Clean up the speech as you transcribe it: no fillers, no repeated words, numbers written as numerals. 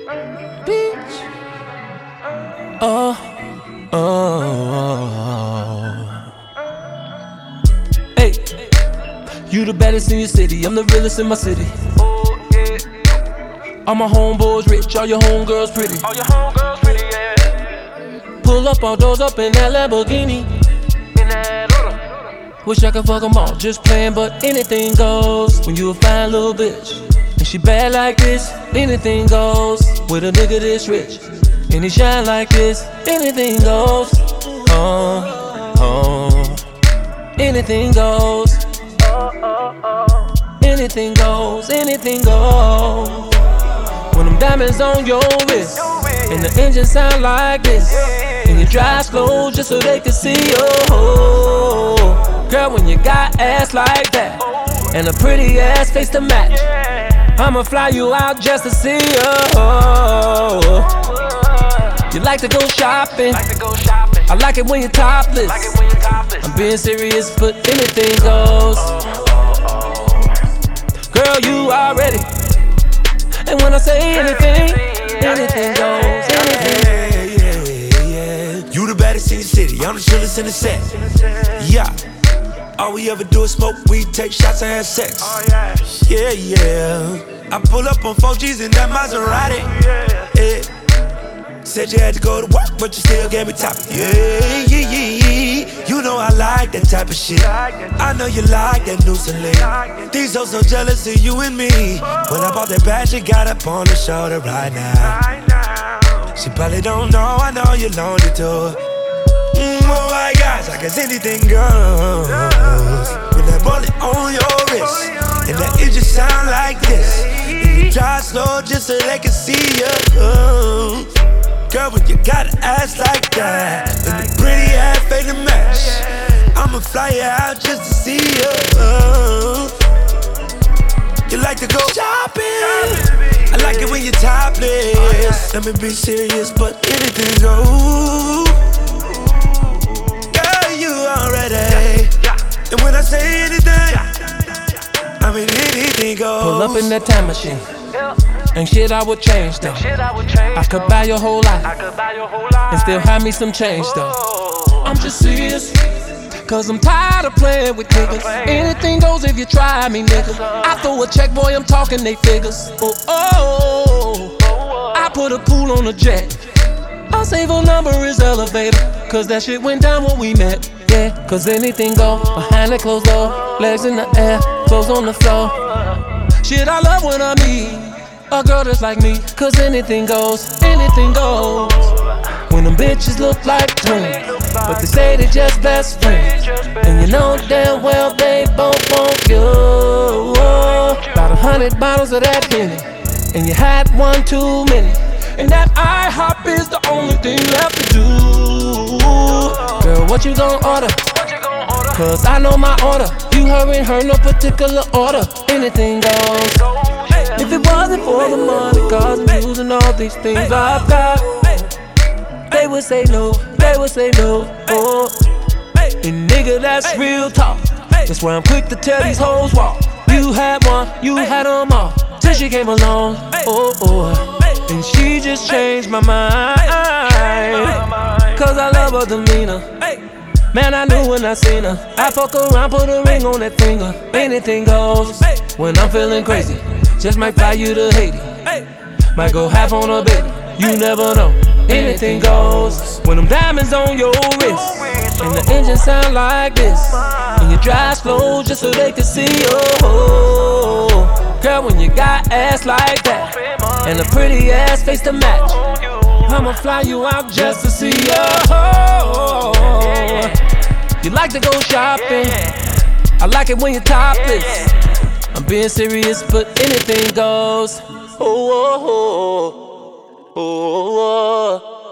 Bitch. Oh, oh. Hey, you the baddest in your city. I'm the realest in my city. All my homeboys rich, all your homegirls pretty. Yeah. Pull up all doors up in that Lamborghini. Wish I could fuck them all, just playing, but anything goes. When you a fine little bitch, and she bad like this, anything goes. With a nigga this rich, and he shine like this, anything goes. Anything goes. Anything goes, anything goes. When them diamonds on your wrist, and the engine sound like this, and you drive slow just so they can see you. Girl, when you got ass like that, and a pretty ass face to match, I'ma fly you out just to see you. You like to go shopping, I like it when you're topless. I'm being serious, but anything goes. Girl, you already. And when I say anything, anything goes, anything. Yeah. You the baddest in the city, I'm the chillest in the set. Yeah. All we ever do is smoke weed, take shots and have sex. Yeah. I pull up on 4Gs in that Maserati. Yeah. Said you had to go to work, but you still gave me top. Yeah. You know I like that type of shit. I know you like that new Celine. These hoes so jealous of you and me. When I bought that bag, she got up on the shoulder right now. She probably don't know, I know you're lonely too. Oh my gosh, I guess anything goes. With that bullet on your wrist, and that it just sound like this, and you drive slow just so they can see you. Girl, when you got an ass like that, and the pretty ass fade to match, I'ma fly you out just to see you. You like to go shopping, I like it when you're topless. Let me be serious, but anything goes. Girl, you already. And when I say anything, I mean anything goes. Pull up in that time machine, ain't shit I would change though. I could buy your whole life, and still have me some change though. I'm just serious, cause I'm tired of playing with niggas. Anything goes if you try me, nigga. I throw a check, boy, I'm talking they figures. I put a pool on a jet. Our saver number is elevator, cause that shit went down when we met. Yeah, cause anything go behind the closed door, legs in the air, clothes on the floor. Shit, I love when I meet a girl that's like me, cause anything goes, anything goes. When them bitches look like twins, but they say they just best friends, and you know damn well they both want you. About 100 bottles of that Henny, and you had one too many, and that IHOP is the only thing left to do. Girl, what you gon' order? Cause I know my order. You heard her, no particular order. Anything goes. If it wasn't for the money, cars and views and all these things I've got, they would say no, they would say no. And nigga, that's real talk. That's why I'm quick to tell these hoes walk. You had one, you had them all, till she came along. And she just changed my mind, cause I love her demeanor. Man, I knew when I seen her. I fuck around, put a ring on that finger. Anything goes. When I'm feeling crazy, just might fly you to Haiti. Might go half on a baby, you never know. Anything goes. When them diamonds on your wrist, and the engine sound like this, and you drive slow just so they can see you. Girl, when you got ass like that, and a pretty ass face to match, I'ma fly you out just to see you. You like to go shopping, I like it when you're topless. I'm being serious, but anything goes.